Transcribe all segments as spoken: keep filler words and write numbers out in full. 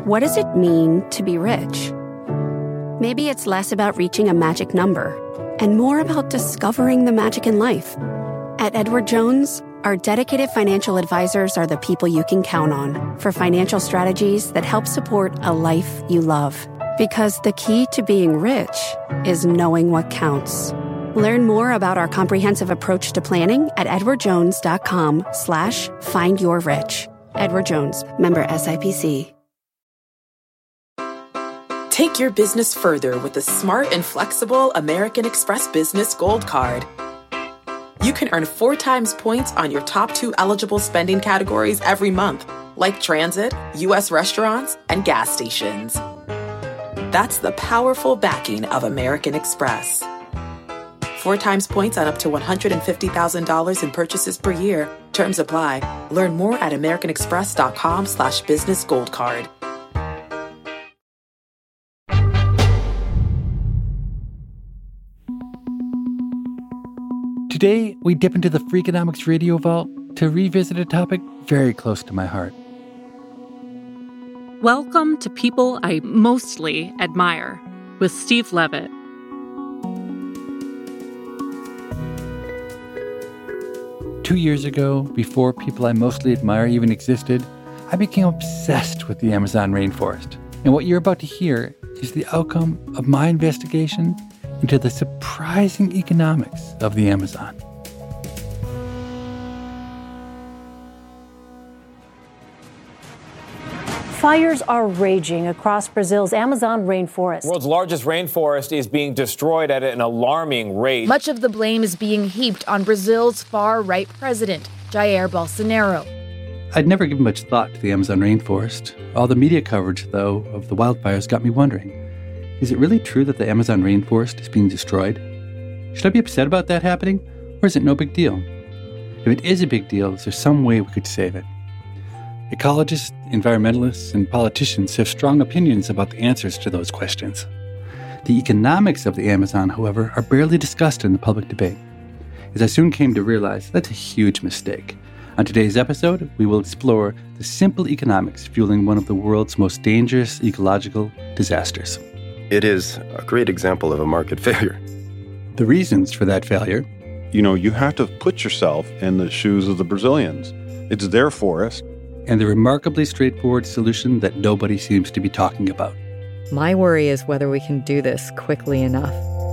what does it mean to be rich? Maybe it's less about reaching a magic number and more about discovering the magic in life. At Edward Jones, our dedicated financial advisors are the people you can count on for financial strategies that help support a life you love. Because the key to being rich is knowing what counts. Learn more about our comprehensive approach to planning at edwardjones.com slash find your rich. Edward Jones, member S I P C. Take your business further with the smart and flexible American Express Business Gold Card. You can earn four times points on your top two eligible spending categories every month, like transit, U S restaurants, and gas stations. That's the powerful backing of American Express. Four times points on up to one hundred fifty thousand dollars in purchases per year. Terms apply. Learn more at americanexpress.com slash business gold card. Today, we dip into the Freakonomics Radio Vault to revisit a topic very close to my heart. Welcome to People I Mostly Admire with Steve Levitt. Two years ago, before People I Mostly Admire even existed, I became obsessed with the Amazon rainforest. And what you're about to hear is the outcome of my investigation into the surprising economics of the Amazon. Fires are raging across Brazil's Amazon rainforest. The world's largest rainforest is being destroyed at an alarming rate. Much of the blame is being heaped on Brazil's far-right president, Jair Bolsonaro. I'd never given much thought to the Amazon rainforest. All the media coverage, though, of the wildfires got me wondering, is it really true that the Amazon rainforest is being destroyed? Should I be upset about that happening, or is it no big deal? If it is a big deal, is there some way we could save it? Ecologists, environmentalists, and politicians have strong opinions about the answers to those questions. The economics of the Amazon, however, are barely discussed in the public debate. As I soon came to realize, that's a huge mistake. On today's episode, we will explore the simple economics fueling one of the world's most dangerous ecological disasters. It is a great example of a market failure. The reasons for that failure. You know, you have to put yourself in the shoes of the Brazilians. It's their forest. And the remarkably straightforward solution that nobody seems to be talking about. My worry is whether we can do this quickly enough.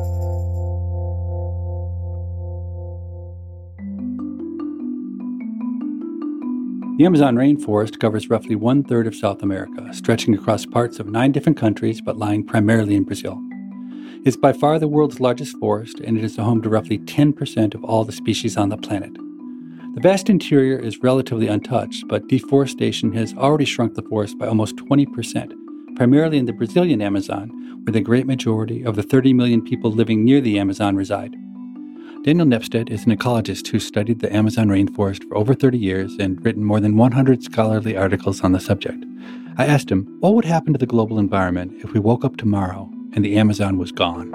The Amazon rainforest covers roughly one-third of South America, stretching across parts of nine different countries, but lying primarily in Brazil. It's by far the world's largest forest, and it is the home to roughly ten percent of all the species on the planet. The vast interior is relatively untouched, but deforestation has already shrunk the forest by almost twenty percent, primarily in the Brazilian Amazon, where the great majority of the thirty million people living near the Amazon reside. Daniel Nepstead is an ecologist who studied the Amazon rainforest for over thirty years and written more than one hundred scholarly articles on the subject. I asked him, what would happen to the global environment if we woke up tomorrow and the Amazon was gone?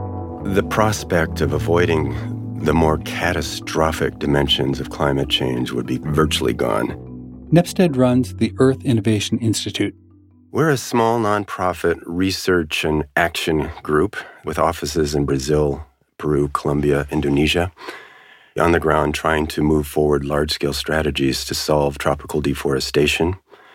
The prospect of avoiding the more catastrophic dimensions of climate change would be virtually gone. Nepstead runs the Earth Innovation Institute. We're a small nonprofit research and action group with offices in Brazil, Peru, Colombia, Indonesia, on the ground trying to move forward large-scale strategies to solve tropical deforestation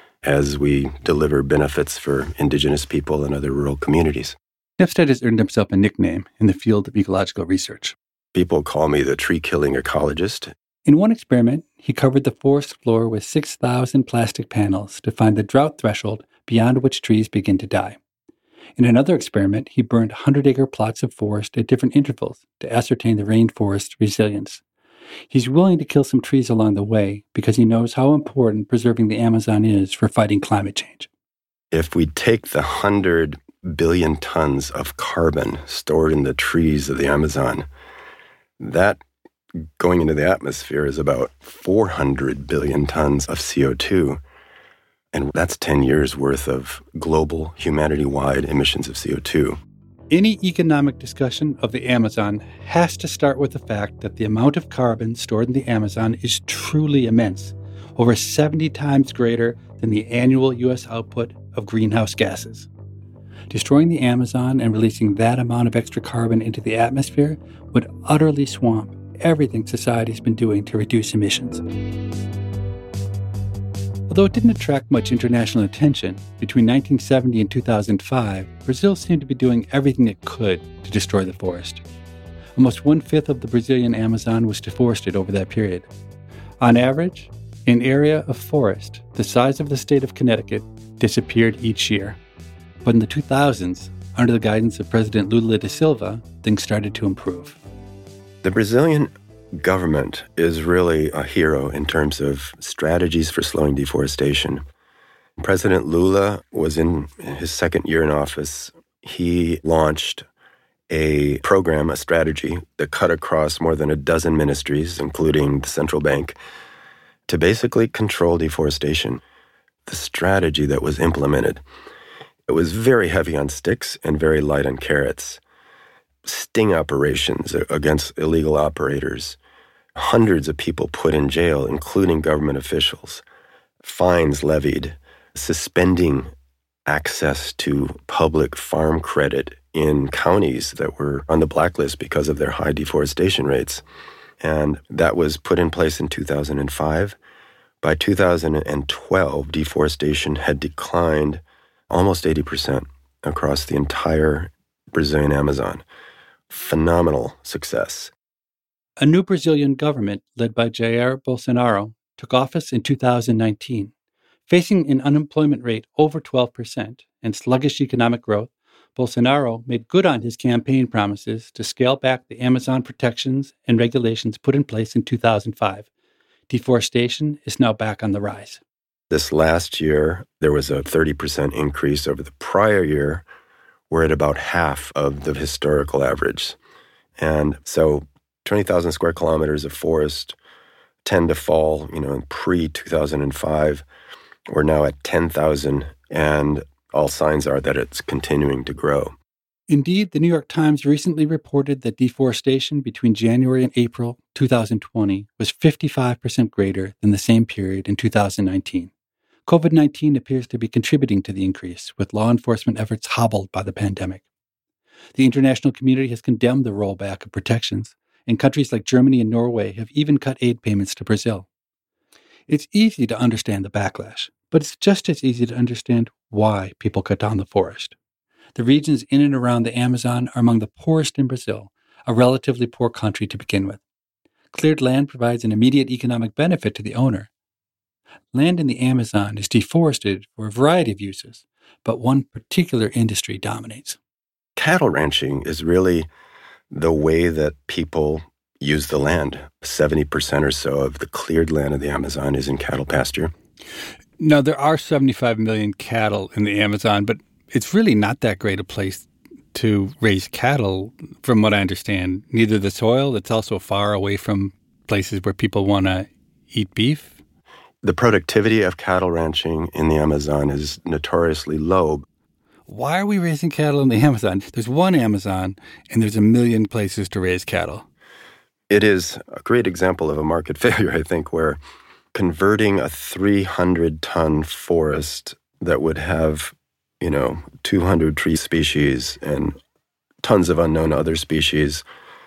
as we deliver benefits for indigenous people and other rural communities. Nepstead has earned himself a nickname in the field of ecological research. People call me the tree-killing ecologist. In one experiment, he covered the forest floor with six thousand plastic panels to find the drought threshold beyond which trees begin to die. In another experiment, he burned hundred-acre plots of forest at different intervals to ascertain the rainforest's resilience. He's willing to kill some trees along the way because he knows how important preserving the Amazon is for fighting climate change. If we take the hundred billion tons of carbon stored in the trees of the Amazon, that going into the atmosphere is about four hundred billion tons of C O two. And that's ten years worth of global, humanity-wide emissions of C O two. Any economic discussion of the Amazon has to start with the fact that the amount of carbon stored in the Amazon is truly immense, over seventy times greater than the annual U S output of greenhouse gases. Destroying the Amazon and releasing that amount of extra carbon into the atmosphere would utterly swamp everything society's been doing to reduce emissions. Although it didn't attract much international attention, between nineteen seventy and two thousand five, Brazil seemed to be doing everything it could to destroy the forest. Almost one-fifth of the Brazilian Amazon was deforested over that period. On average, an area of forest the size of the state of Connecticut disappeared each year. But in the two thousands, under the guidance of President Lula da Silva, things started to improve. The Brazilian government is really a hero in terms of strategies for slowing deforestation. President Lula was in his second year in office. He launched a program, a strategy that cut across more than a dozen ministries, including the central bank, to basically control deforestation. The strategy that was implemented, it was very heavy on sticks and very light on carrots. Sting operations against illegal operators, hundreds of people put in jail, including government officials, fines levied, suspending access to public farm credit in counties that were on the blacklist because of their high deforestation rates. And that was put in place in two thousand five. By two thousand twelve, deforestation had declined almost eighty percent across the entire Brazilian Amazon. Phenomenal success. A new Brazilian government, led by Jair Bolsonaro, took office in two thousand nineteen. Facing an unemployment rate over twelve percent and sluggish economic growth, Bolsonaro made good on his campaign promises to scale back the Amazon protections and regulations put in place in two thousand five. Deforestation is now back on the rise. This last year, there was a thirty percent increase over the prior year. We're at about half of the historical average. And so twenty thousand square kilometers of forest tend to fall, you know, in pre-two thousand five. We're now at ten thousand, and all signs are that it's continuing to grow. Indeed, the New York Times recently reported that deforestation between January and April two thousand twenty was fifty-five percent greater than the same period in two thousand nineteen. COVID nineteen appears to be contributing to the increase, with law enforcement efforts hobbled by the pandemic. The international community has condemned the rollback of protections, and countries like Germany and Norway have even cut aid payments to Brazil. It's easy to understand the backlash, but it's just as easy to understand why people cut down the forest. The regions in and around the Amazon are among the poorest in Brazil, a relatively poor country to begin with. Cleared land provides an immediate economic benefit to the owner. Land in the Amazon is deforested for a variety of uses, but one particular industry dominates. Cattle ranching is really the way that people use the land. seventy percent or so of the cleared land of the Amazon is in cattle pasture. Now, there are seventy-five million cattle in the Amazon, but it's really not that great a place to raise cattle, from what I understand. Neither the soil, it's also far away from places where people want to eat beef. The productivity of cattle ranching in the Amazon is notoriously low. Why are we raising cattle in the Amazon? There's one Amazon, and there's a million places to raise cattle. It is a great example of a market failure, I think, where converting a three hundred ton forest that would have, you know, two hundred tree species and tons of unknown other species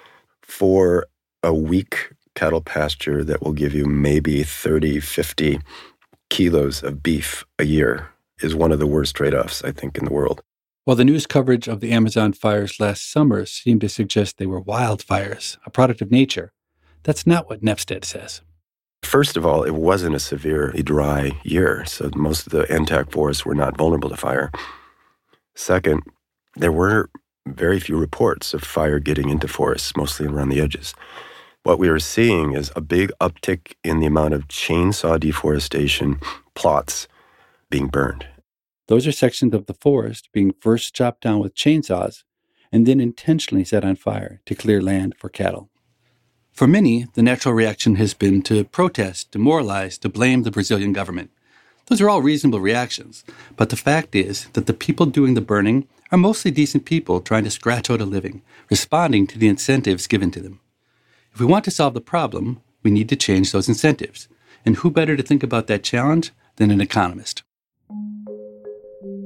for a weak cattle pasture that will give you maybe thirty, fifty kilos of beef a year is one of the worst trade-offs, I think, in the world. While the news coverage of the Amazon fires last summer seemed to suggest they were wildfires, a product of nature, that's not what Nefsted says. First of all, it wasn't a severely dry year, so most of the intact forests were not vulnerable to fire. Second, there were very few reports of fire getting into forests, mostly around the edges. What we are seeing is a big uptick in the amount of chainsaw deforestation plots being burned. Those are sections of the forest being first chopped down with chainsaws and then intentionally set on fire to clear land for cattle. For many, the natural reaction has been to protest, demoralize, to blame the Brazilian government. Those are all reasonable reactions, but the fact is that the people doing the burning are mostly decent people trying to scratch out a living, responding to the incentives given to them. If we want to solve the problem, we need to change those incentives. And who better to think about that challenge than an economist?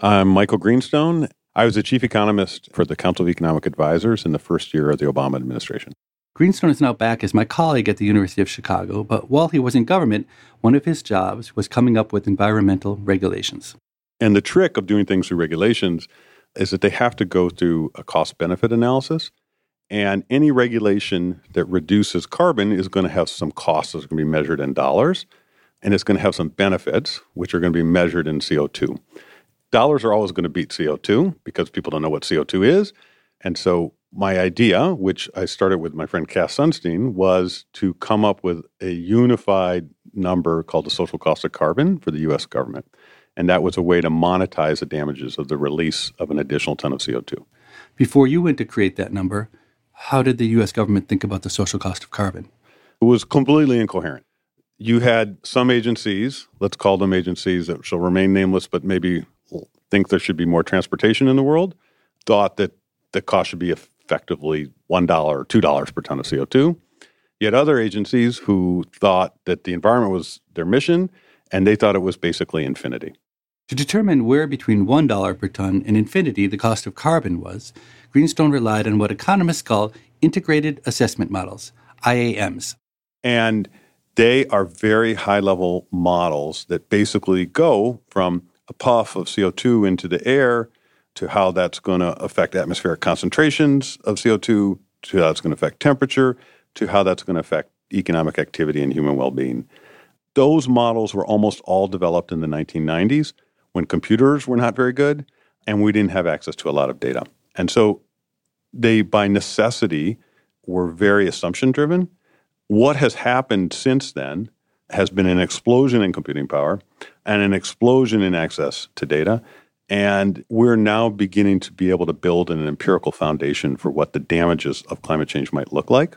I'm Michael Greenstone. I was the chief economist for the Council of Economic Advisors in the first year of the Obama administration. Greenstone is now back as my colleague at the University of Chicago, but while he was in government, one of his jobs was coming up with environmental regulations. And the trick of doing things through regulations is that they have to go through a cost-benefit analysis. And any regulation that reduces carbon is going to have some costs that's going to be measured in dollars, and it's going to have some benefits, which are going to be measured in C O two. Dollars are always going to beat C O two because people don't know what C O two is. And so my idea, which I started with my friend Cass Sunstein, was to come up with a unified number called the social cost of carbon for the U S government. And that was a way to monetize the damages of the release of an additional ton of C O two. Before you went to create that number, how did the U S government think about the social cost of carbon? It was completely incoherent. You had some agencies, let's call them agencies that shall remain nameless, but maybe think there should be more transportation in the world, thought that the cost should be effectively one dollar or two dollars per ton of C O two. You had other agencies who thought that the environment was their mission, and they thought it was basically infinity. To determine where between one dollar per ton and infinity the cost of carbon was, Greenstone relied on what economists call integrated assessment models, I A Ms. And they are very high-level models that basically go from a puff of C O two into the air to how that's going to affect atmospheric concentrations of C O two, to how it's going to affect temperature, to how that's going to affect economic activity and human well-being. Those models were almost all developed in the nineteen nineties when computers were not very good and we didn't have access to a lot of data. And so they, by necessity, were very assumption-driven. What has happened since then has been an explosion in computing power and an explosion in access to data. And we're now beginning to be able to build an empirical foundation for what the damages of climate change might look like.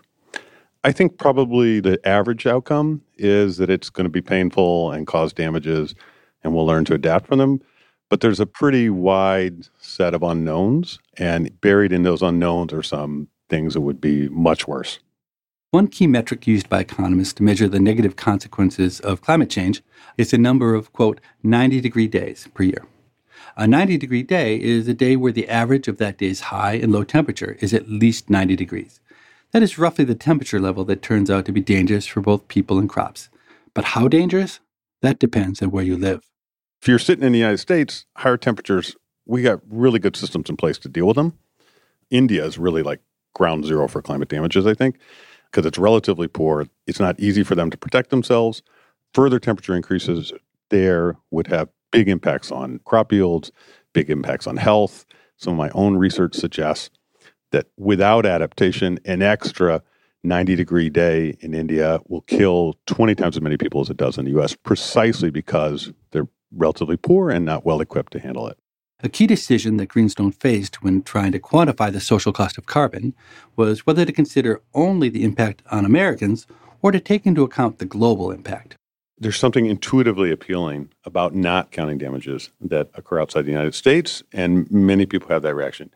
I think probably the average outcome is that it's going to be painful and cause damages, and we'll learn to adapt from them. But there's a pretty wide set of unknowns, and buried in those unknowns are some things that would be much worse. One key metric used by economists to measure the negative consequences of climate change is the number of, quote, ninety-degree days per year. A ninety-degree day is a day where the average of that day's high and low temperature is at least ninety degrees. That is roughly the temperature level that turns out to be dangerous for both people and crops. But how dangerous? That depends on where you live. If you're sitting in the United States, higher temperatures, we got really good systems in place to deal with them. India is really like ground zero for climate damages, I think, because it's relatively poor. It's not easy for them to protect themselves. Further temperature increases there would have big impacts on crop yields, big impacts on health. Some of my own research suggests that without adaptation, an extra ninety-degree day in India will kill twenty times as many people as it does in the U S, precisely because they're relatively poor and not well equipped to handle it. A key decision that Greenstone faced when trying to quantify the social cost of carbon was whether to consider only the impact on Americans or to take into account the global impact. There's something intuitively appealing about not counting damages that occur outside the United States, and many people have that reaction.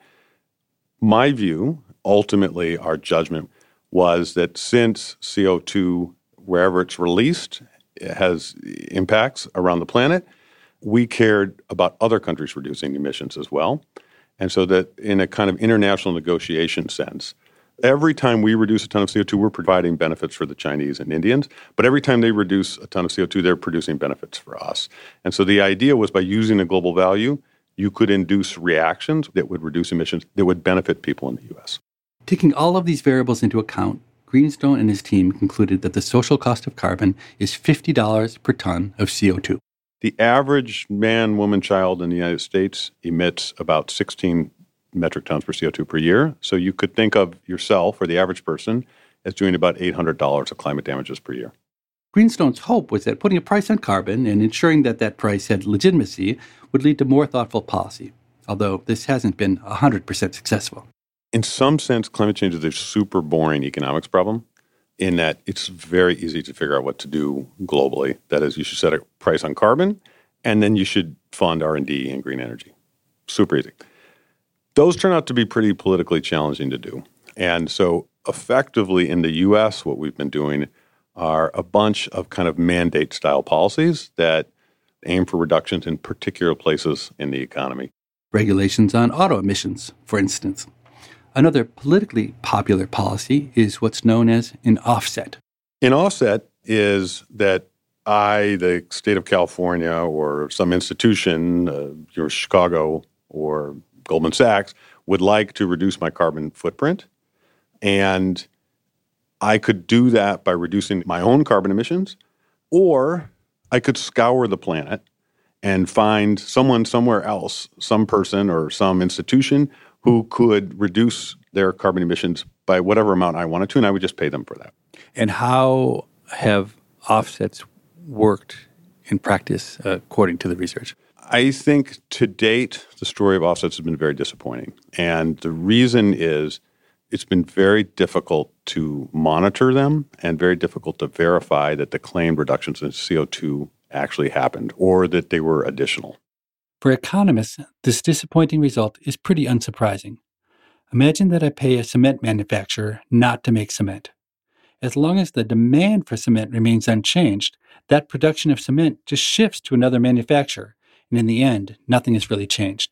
My view, ultimately our judgment, was that since C O two, wherever it's released, it has impacts around the planet, we cared about other countries reducing emissions as well. And so that in a kind of international negotiation sense, every time we reduce a ton of C O two, we're providing benefits for the Chinese and Indians. But every time they reduce a ton of C O two, they're producing benefits for us. And so the idea was by using a global value, you could induce reactions that would reduce emissions that would benefit people in the U S. Taking all of these variables into account, Greenstone and his team concluded that the social cost of carbon is fifty dollars per ton of C O two. The average man, woman, child in the United States emits about sixteen metric tons per C O two per year. So you could think of yourself or the average person as doing about eight hundred dollars of climate damages per year. Greenstone's hope was that putting a price on carbon and ensuring that that price had legitimacy would lead to more thoughtful policy, although this hasn't been one hundred percent successful. In some sense, climate change is a super boring economics problem in that it's very easy to figure out what to do globally. That is, you should set a price on carbon, and then you should fund R and D in green energy. Super easy. Those turn out to be pretty politically challenging to do. And so effectively in the U S, what we've been doing are a bunch of kind of mandate-style policies that aim for reductions in particular places in the economy. Regulations on auto emissions, for instance. Another politically popular policy is what's known as an offset. An offset is that I, the state of California, or some institution, uh, your Chicago or Goldman Sachs, would like to reduce my carbon footprint. And I could do that by reducing my own carbon emissions, or I could scour the planet and find someone somewhere else, some person or some institution who could reduce their carbon emissions by whatever amount I wanted to, and I would just pay them for that. And how have offsets worked in practice, uh, according to the research? I think to date, the story of offsets has been very disappointing. And the reason is it's been very difficult to monitor them and very difficult to verify that the claimed reductions in C O two actually happened or that they were additional. For economists, this disappointing result is pretty unsurprising. Imagine that I pay a cement manufacturer not to make cement. As long as the demand for cement remains unchanged, that production of cement just shifts to another manufacturer, and in the end, nothing has really changed.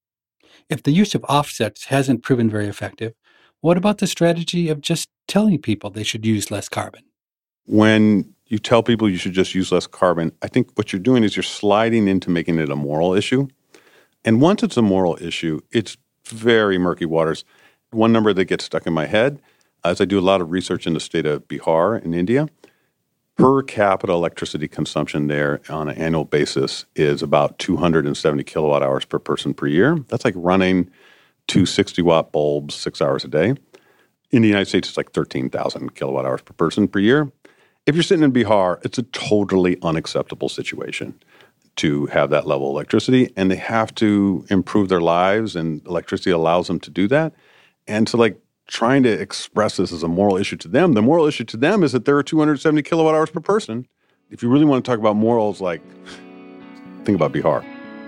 If the use of offsets hasn't proven very effective, what about the strategy of just telling people they should use less carbon? When you tell people you should just use less carbon, I think what you're doing is you're sliding into making it a moral issue. And once it's a moral issue, it's very murky waters. One number that gets stuck in my head, as I do a lot of research in the state of Bihar in India, per capita electricity consumption there on an annual basis is about two hundred seventy kilowatt hours per person per year. That's like running two sixty-watt bulbs six hours a day. In the United States, it's like thirteen thousand kilowatt hours per person per year. If you're sitting in Bihar, it's a totally unacceptable situation to have that level of electricity, and they have to improve their lives, and electricity allows them to do that. And so, like, trying to express this as a moral issue to them, the moral issue to them is that there are two hundred seventy kilowatt hours per person. If you really want to talk about morals, like, think about Bihar.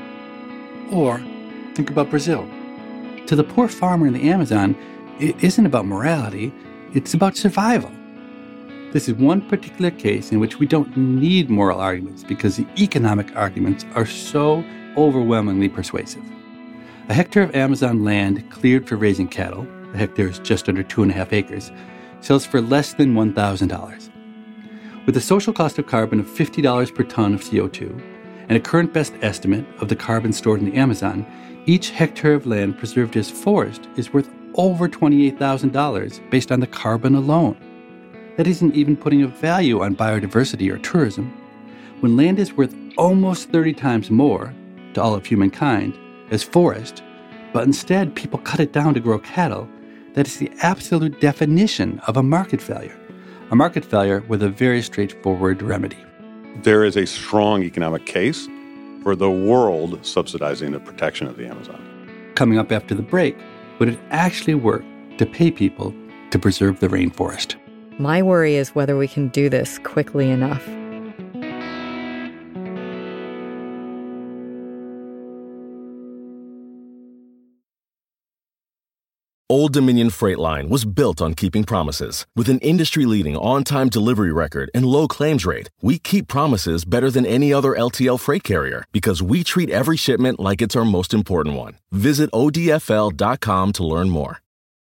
Or think about Brazil. To the poor farmer in the Amazon, it isn't about morality, it's about survival. This is one particular case in which we don't need moral arguments because the economic arguments are so overwhelmingly persuasive. A hectare of Amazon land cleared for raising cattle, a hectare is just under two and a half acres, sells for less than one thousand dollars. With a social cost of carbon of fifty dollars per ton of C O two and a current best estimate of the carbon stored in the Amazon, each hectare of land preserved as forest is worth over twenty-eight thousand dollars based on the carbon alone. That isn't even putting a value on biodiversity or tourism. When land is worth almost thirty times more to all of humankind as forest, but instead people cut it down to grow cattle, that is the absolute definition of a market failure. A market failure with a very straightforward remedy. There is a strong economic case for the world subsidizing the protection of the Amazon. Coming up after the break, would it actually work to pay people to preserve the rainforest? My worry is whether we can do this quickly enough. Old Dominion Freight Line was built on keeping promises. With an industry-leading on-time delivery record and low claims rate, we keep promises better than any other L T L freight carrier because we treat every shipment like it's our most important one. Visit O D F L dot com to learn more.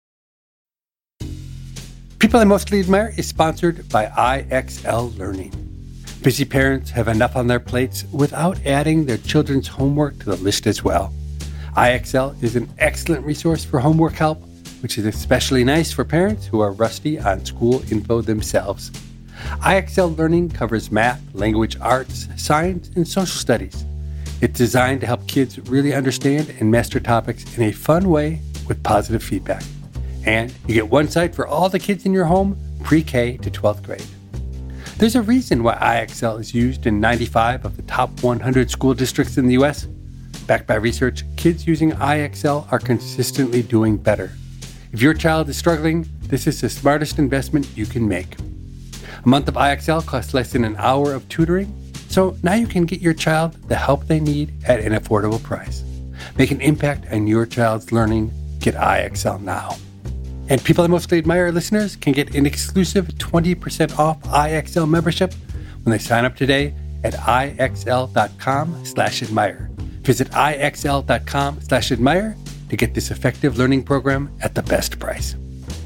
People I Mostly Admire is sponsored by I X L Learning. Busy parents have enough on their plates without adding their children's homework to the list as well. I X L is an excellent resource for homework help, which is especially nice for parents who are rusty on school info themselves. I X L Learning covers math, language arts, science, and social studies. It's designed to help kids really understand and master topics in a fun way with positive feedback. And you get one site for all the kids in your home, pre-K to twelfth grade. There's a reason why I X L is used in ninety-five of the top one hundred school districts in the U S. Backed by research, kids using I X L are consistently doing better. If your child is struggling, this is the smartest investment you can make. A month of I X L costs less than an hour of tutoring, so now you can get your child the help they need at an affordable price. Make an impact on your child's learning. Get I X L now. And People I Mostly Admire listeners can get an exclusive twenty percent off I X L membership when they sign up today at ixl.com slash admire. Visit ixl.com slash admire to get this effective learning program at the best price.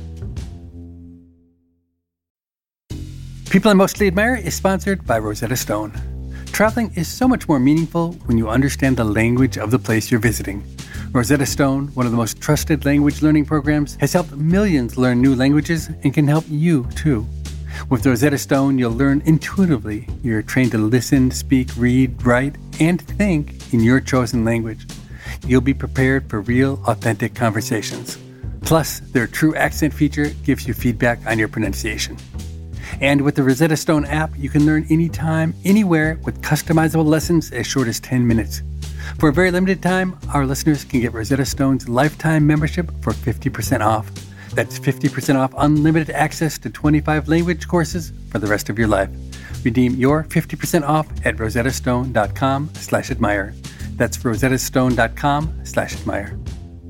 People I Mostly Admire is sponsored by Rosetta Stone. Traveling is so much more meaningful when you understand the language of the place you're visiting. Rosetta Stone, one of the most trusted language learning programs, has helped millions learn new languages and can help you too. With Rosetta Stone, you'll learn intuitively. You're trained to listen, speak, read, write, and think in your chosen language. You'll be prepared for real, authentic conversations. Plus, their True Accent feature gives you feedback on your pronunciation. And with the Rosetta Stone app, you can learn anytime, anywhere with customizable lessons as short as ten minutes. For a very limited time, our listeners can get Rosetta Stone's lifetime membership for fifty percent off. That's fifty percent off unlimited access to twenty-five language courses for the rest of your life. Redeem your fifty percent off at rosettastone.com slash admire. That's rosettastone.com slash admire.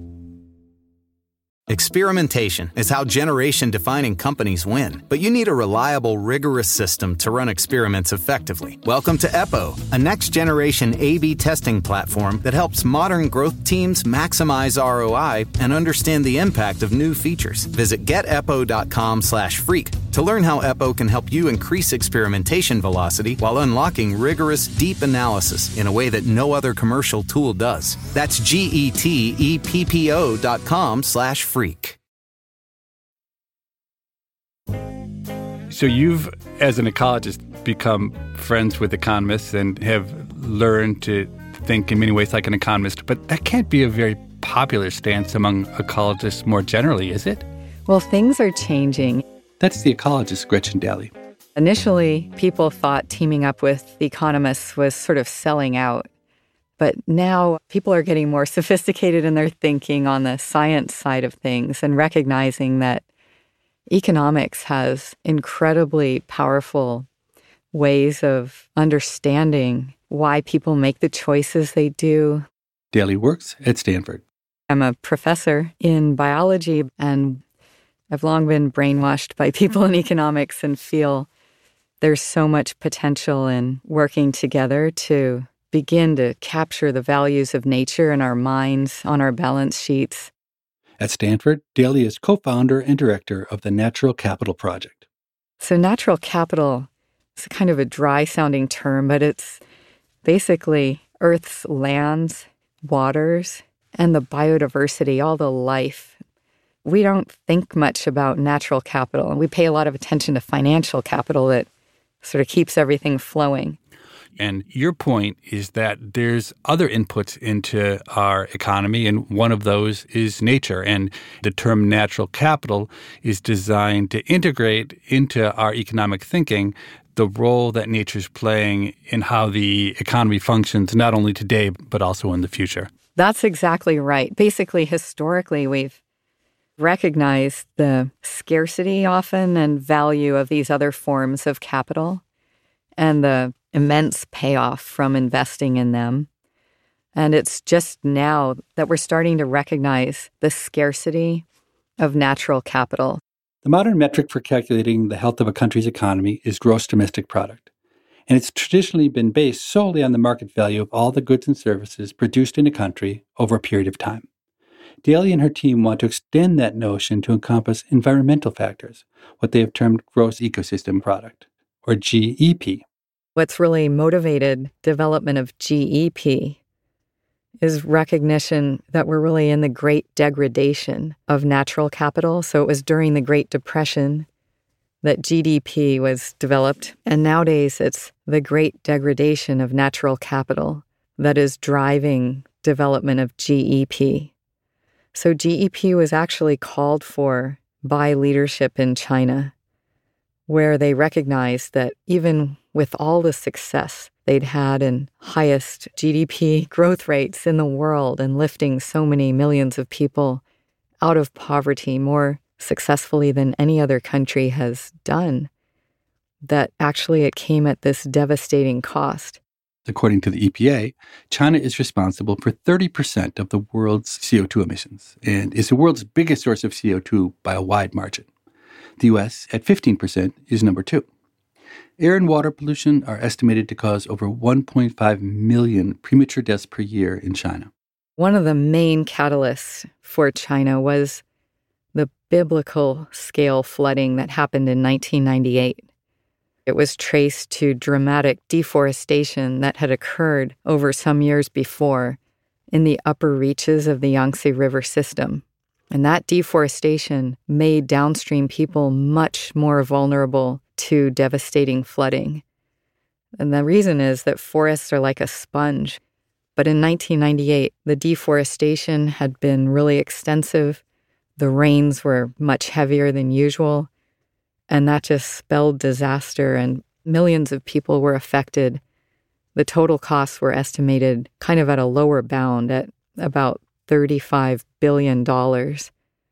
Experimentation is how generation-defining companies win. But you need a reliable, rigorous system to run experiments effectively. Welcome to Eppo, a next-generation A B testing platform that helps modern growth teams maximize R O I and understand the impact of new features. Visit geteppo.com slash freak to learn how Eppo can help you increase experimentation velocity while unlocking rigorous, deep analysis in a way that no other commercial tool does. That's G-E-T-E-P-P-O dot com slash freak. So you've, as an ecologist, become friends with economists and have learned to think in many ways like an economist, but that can't be a very popular stance among ecologists more generally, is it? Well, things are changing. That's the ecologist, Gretchen Daly. Initially, people thought teaming up with economists was sort of selling out. But now people are getting more sophisticated in their thinking on the science side of things and recognizing that economics has incredibly powerful ways of understanding why people make the choices they do. Daly works at Stanford. I'm a professor in biology, and I've long been brainwashed by people in economics and feel there's so much potential in working together to begin to capture the values of nature in our minds, on our balance sheets. At Stanford, Daly is co-founder and director of the Natural Capital Project. So natural capital is kind of a dry-sounding term, but it's basically Earth's lands, waters, and the biodiversity, all the life. We don't think much about natural capital, and we pay a lot of attention to financial capital that sort of keeps everything flowing. And your point is that there's other inputs into our economy, and one of those is nature. And the term natural capital is designed to integrate into our economic thinking the role that nature's playing in how the economy functions, not only today, but also in the future. That's exactly right. Basically, historically, we've recognized the scarcity often and value of these other forms of capital and the immense payoff from investing in them. And it's just now that we're starting to recognize the scarcity of natural capital. The modern metric for calculating the health of a country's economy is gross domestic product. And it's traditionally been based solely on the market value of all the goods and services produced in a country over a period of time. Daly and her team want to extend that notion to encompass environmental factors, what they have termed gross ecosystem product, or G E P. What's really motivated development of G E P is recognition that we're really in the great degradation of natural capital. So it was during the Great Depression that G D P was developed. And nowadays it's the great degradation of natural capital that is driving development of G E P. So G E P was actually called for by leadership in China, where they recognized that even with all the success they'd had in highest G D P growth rates in the world and lifting so many millions of people out of poverty more successfully than any other country has done, that actually it came at this devastating cost. According to the E P A, China is responsible for thirty percent of the world's C O two emissions and is the world's biggest source of C O two by a wide margin. The U S, at fifteen percent, is number two. Air and water pollution are estimated to cause over one point five million premature deaths per year in China. One of the main catalysts for China was the biblical scale flooding that happened in nineteen ninety-eight. It was traced to dramatic deforestation that had occurred over some years before in the upper reaches of the Yangtze River system. And that deforestation made downstream people much more vulnerable to devastating flooding. And the reason is that forests are like a sponge. But in nineteen ninety-eight, the deforestation had been really extensive. The rains were much heavier than usual. And that just spelled disaster, and millions of people were affected. The total costs were estimated kind of at a lower bound at about thirty-five billion dollars.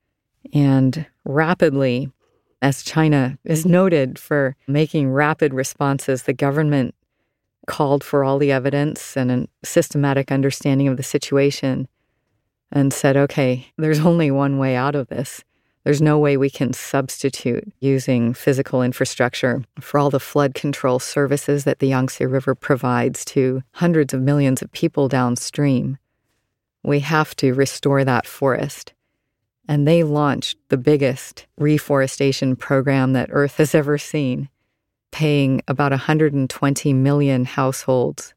And rapidly, as China is noted for making rapid responses, the government called for all the evidence and a systematic understanding of the situation and said, okay, there's only one way out of this. There's no way we can substitute using physical infrastructure for all the flood control services that the Yangtze River provides to hundreds of millions of people downstream. We have to restore that forest. And they launched the biggest reforestation program that Earth has ever seen, paying about one hundred twenty million households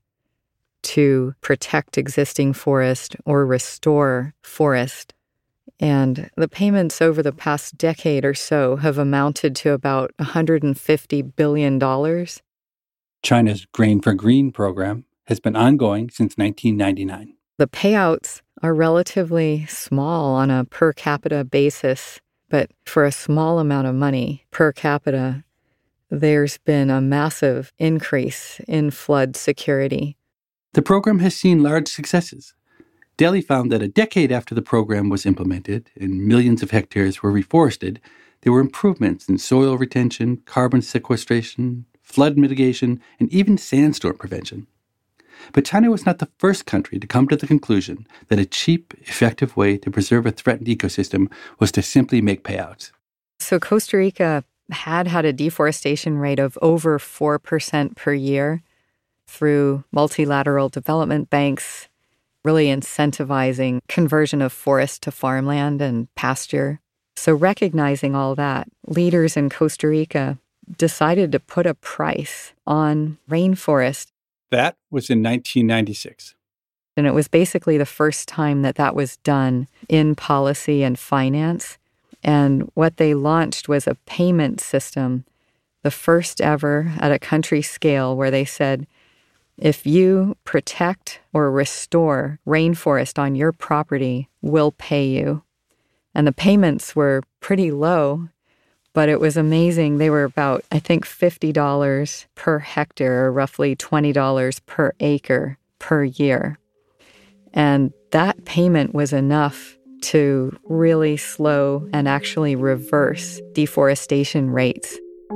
to protect existing forest or restore forest. And the payments over the past decade or so have amounted to about one hundred fifty billion dollars. China's Grain for Green program has been ongoing since nineteen ninety-nine. The payouts are relatively small on a per capita basis, but for a small amount of money per capita, there's been a massive increase in flood security. The program has seen large successes. Delhi found that a decade after the program was implemented and millions of hectares were reforested, there were improvements in soil retention, carbon sequestration, flood mitigation, and even sandstorm prevention. But China was not the first country to come to the conclusion that a cheap, effective way to preserve a threatened ecosystem was to simply make payouts. So Costa Rica had had a deforestation rate of over four percent per year through multilateral development banks, really incentivizing conversion of forest to farmland and pasture. So recognizing all that, leaders in Costa Rica decided to put a price on rainforest. That was in nineteen ninety-six. And it was basically the first time that that was done in policy and finance. And what they launched was a payment system, the first ever at a country scale, where they said, if you protect or restore rainforest on your property, we'll pay you. And the payments were pretty low, but it was amazing. They were about, I think, fifty dollars per hectare, or roughly twenty dollars per acre per year. And that payment was enough to really slow and actually reverse deforestation rates.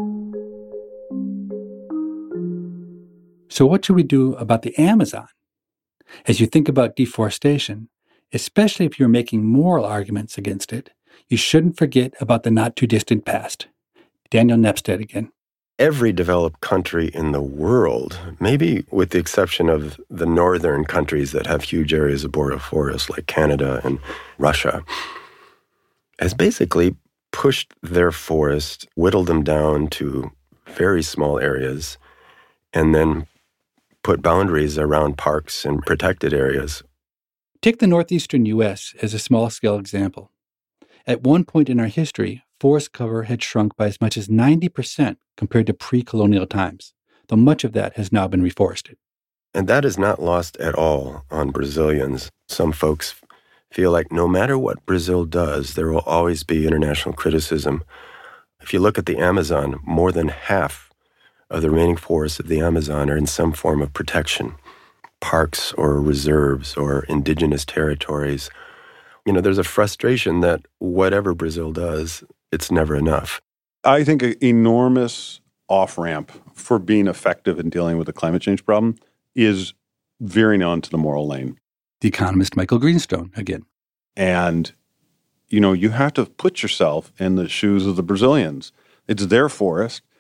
So what should we do about the Amazon? As you think about deforestation, especially if you're making moral arguments against it, you shouldn't forget about the not-too-distant past. Daniel Nepstead again. Every developed country in the world, maybe with the exception of the northern countries that have huge areas of boreal forest like Canada and Russia, has basically pushed their forests, whittled them down to very small areas, and then put boundaries around parks and protected areas. Take the northeastern U S as a small-scale example. At one point in our history, forest cover had shrunk by as much as ninety percent compared to pre-colonial times, though much of that has now been reforested. And that is not lost at all on Brazilians. Some folks feel like no matter what Brazil does, there will always be international criticism. If you look at the Amazon, more than half of the remaining forests of the Amazon are in some form of protection, parks or reserves or indigenous territories. You know, there's a frustration that whatever Brazil does, it's never enough. I think an enormous off-ramp for being effective in dealing with the climate change problem is veering onto the moral lane. The economist Michael Greenstone again. And, you know, you have to put yourself in the shoes of the Brazilians. It's their forest.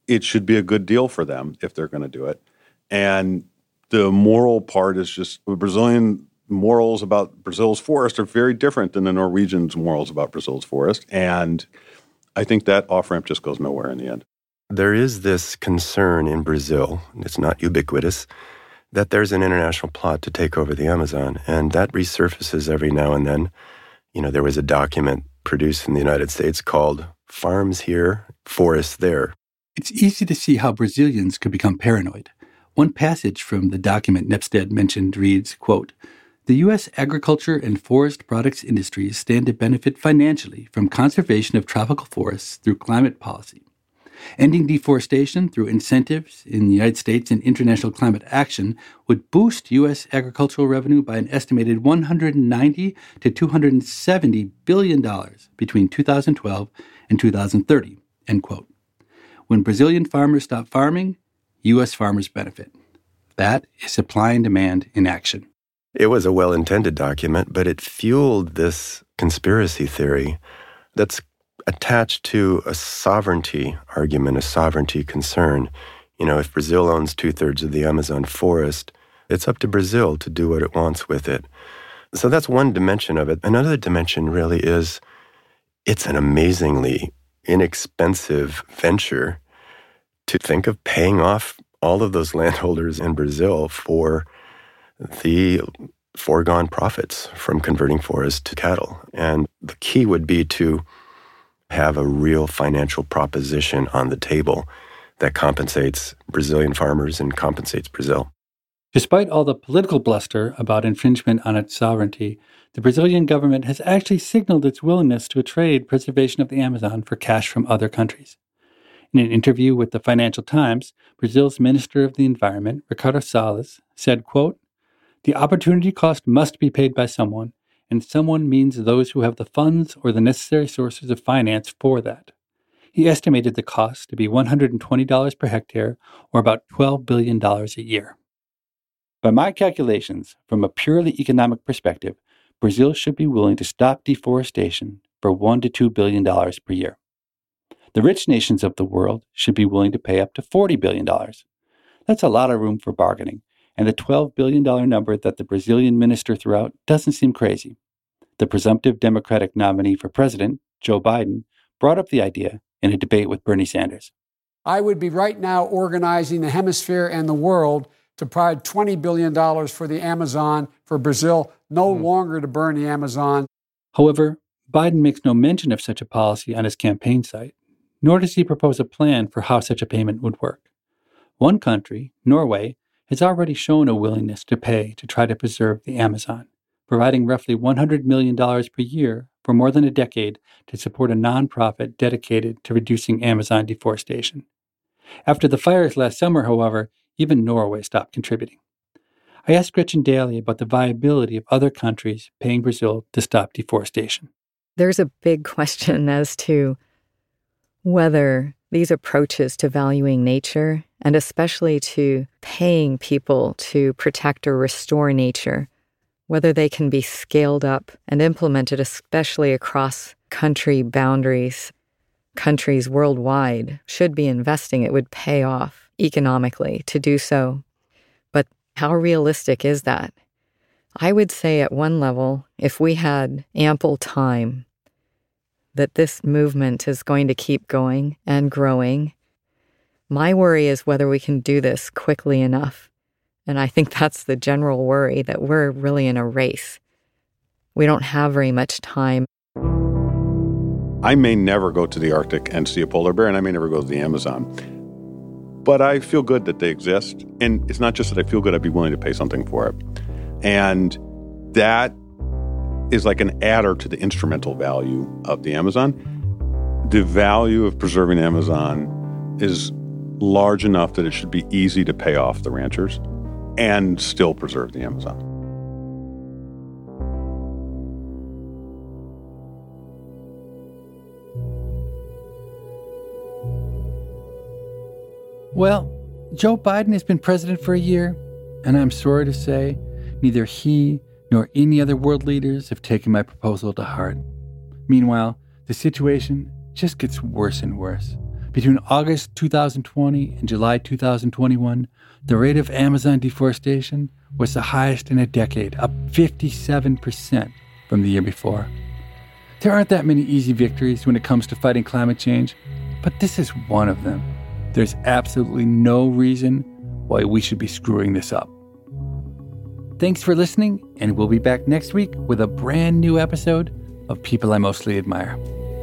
it should be a good deal for them if they're going to do it. And the moral part is just the Brazilian morals about Brazil's forest are very different than the Norwegians' morals about Brazil's forest. And I think that off-ramp just goes nowhere in the end. There is this concern in Brazil, it's not ubiquitous, that there's an international plot to take over the Amazon, and that resurfaces every now and then. You know, there was a document produced in the United States called Farms Here, Forests There. It's easy to see how Brazilians could become paranoid. One passage from the document Nepstead mentioned reads, quote, "The U S agriculture and forest products industries stand to benefit financially from conservation of tropical forests through climate policy. Ending deforestation through incentives in the United States and international climate action would boost U S agricultural revenue by an estimated one hundred ninety to two hundred seventy billion dollars between two thousand twelve and two thousand thirty, end quote. When Brazilian farmers stop farming, U S farmers benefit. That is supply and demand in action." It was a well-intended document, but it fueled this conspiracy theory that's attached to a sovereignty argument, a sovereignty concern. You know, if Brazil owns two-thirds of the Amazon forest, it's up to Brazil to do what it wants with it. So that's one dimension of it. Another dimension really is it's an amazingly inexpensive venture to think of paying off all of those landholders in Brazil for the foregone profits from converting forests to cattle. And the key would be to have a real financial proposition on the table that compensates Brazilian farmers and compensates Brazil. Despite all the political bluster about infringement on its sovereignty, the Brazilian government has actually signaled its willingness to trade preservation of the Amazon for cash from other countries. In an interview with the Financial Times, Brazil's Minister of the Environment, Ricardo Salles, said, quote, "The opportunity cost must be paid by someone, and someone means those who have the funds or the necessary sources of finance for that." He estimated the cost to be one hundred twenty dollars per hectare, or about twelve billion dollars a year. By my calculations, from a purely economic perspective, Brazil should be willing to stop deforestation for one to two billion dollars per year. The rich nations of the world should be willing to pay up to forty billion dollars. That's a lot of room for bargaining, and the twelve billion dollars number that the Brazilian minister threw out doesn't seem crazy. The presumptive Democratic nominee for president, Joe Biden, brought up the idea in a debate with Bernie Sanders. "I would be right now organizing the hemisphere and the world to provide twenty billion dollars for the Amazon, for Brazil no mm. longer to burn the Amazon." However, Biden makes no mention of such a policy on his campaign site, nor does he propose a plan for how such a payment would work. One country, Norway, has already shown a willingness to pay to try to preserve the Amazon, providing roughly one hundred million dollars per year for more than a decade to support a nonprofit dedicated to reducing Amazon deforestation. After the fires last summer, however, even Norway stopped contributing. I asked Gretchen Daly about the viability of other countries paying Brazil to stop deforestation. There's a big question as to whether these approaches to valuing nature, and especially to paying people to protect or restore nature, whether they can be scaled up and implemented, especially across country boundaries. Countries worldwide should be investing. It would pay off economically to do so. But how realistic is that? I would say at one level, if we had ample time, that this movement is going to keep going and growing. My worry is whether we can do this quickly enough. And I think that's the general worry, that we're really in a race. We don't have very much time. I may never go to the Arctic and see a polar bear, and I may never go to the Amazon. But I feel good that they exist. And it's not just that I feel good, I'd be willing to pay something for it. And that is like an adder to the instrumental value of the Amazon. The value of preserving the Amazon is large enough that it should be easy to pay off the ranchers and still preserve the Amazon. Well, Joe Biden has been president for a year, and I'm sorry to say, neither he nor any other world leaders have taken my proposal to heart. Meanwhile, the situation just gets worse and worse. Between August two thousand twenty and July two thousand twenty-one, the rate of Amazon deforestation was the highest in a decade, up fifty-seven percent from the year before. There aren't that many easy victories when it comes to fighting climate change, but this is one of them. There's absolutely no reason why we should be screwing this up. Thanks for listening, and we'll be back next week with a brand new episode of People I Mostly Admire.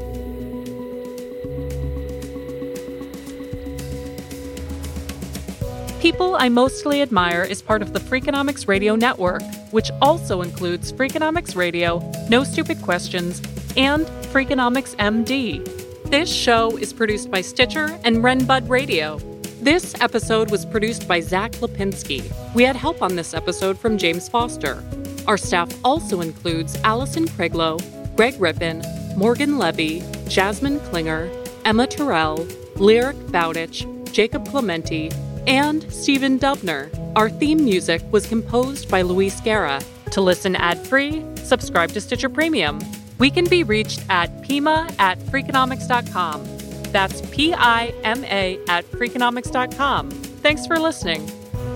People I Mostly Admire is part of the Freakonomics Radio Network, which also includes Freakonomics Radio, No Stupid Questions, and Freakonomics M D. This show is produced by Stitcher and Renbud Radio. This episode was produced by Zach Lipinski. We had help on this episode from James Foster. Our staff also includes Allison Craiglow, Greg Rippin, Morgan Levy, Jasmine Klinger, Emma Terrell, Lyric Bowditch, Jacob Clementi, and Stephen Dubner. Our theme music was composed by Luis Guerra. To listen ad-free, subscribe to Stitcher Premium. We can be reached at pima at freakonomics dot com. That's P I M A at freakonomics dot com. Thanks for listening.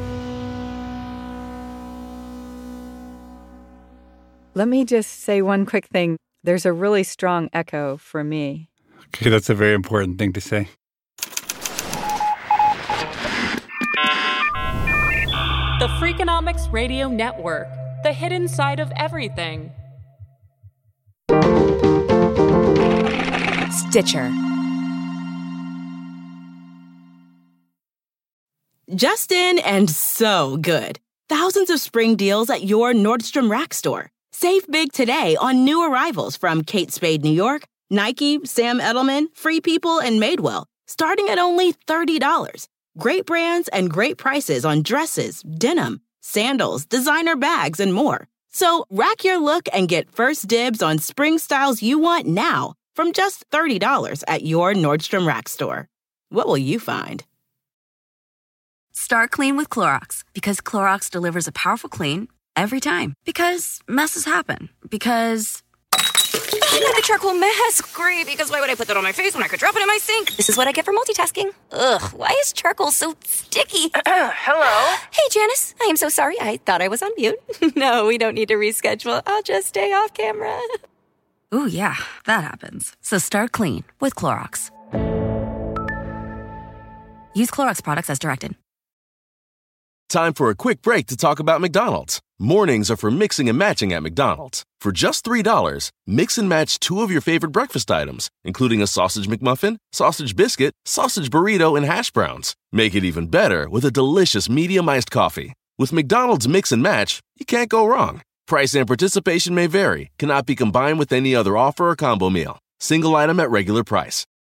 Let me just say one quick thing. There's a really strong echo for me. Okay, that's a very important thing to say. The Freakonomics Radio Network, the hidden side of everything. Stitcher. Just in and so good. Thousands of spring deals at your Nordstrom Rack store. Save big today on new arrivals from Kate Spade New York, Nike, Sam Edelman, Free People, and Madewell, starting at only thirty dollars. Great brands and great prices on dresses, denim, sandals, designer bags, and more. So rack your look and get first dibs on spring styles you want now from just thirty dollars at your Nordstrom Rack store. What will you find? Start clean with Clorox, because Clorox delivers a powerful clean every time. Because messes happen. Because I need the charcoal mask. Great, because why would I put that on my face when I could drop it in my sink? This is what I get for multitasking. Ugh, why is charcoal so sticky? Hello? Hey, Janice. I am so sorry. I thought I was on mute. No, we don't need to reschedule. I'll just stay off camera. Ooh, yeah, that happens. So start clean with Clorox. Use Clorox products as directed. Time for a quick break to talk about McDonald's. Mornings are for mixing and matching at McDonald's. For just three dollars, mix and match two of your favorite breakfast items, including a sausage McMuffin, sausage biscuit, sausage burrito, and hash browns. Make it even better with a delicious medium iced coffee. With McDonald's Mix and Match, you can't go wrong. Price and participation may vary, cannot be combined with any other offer or combo meal. Single item at regular price.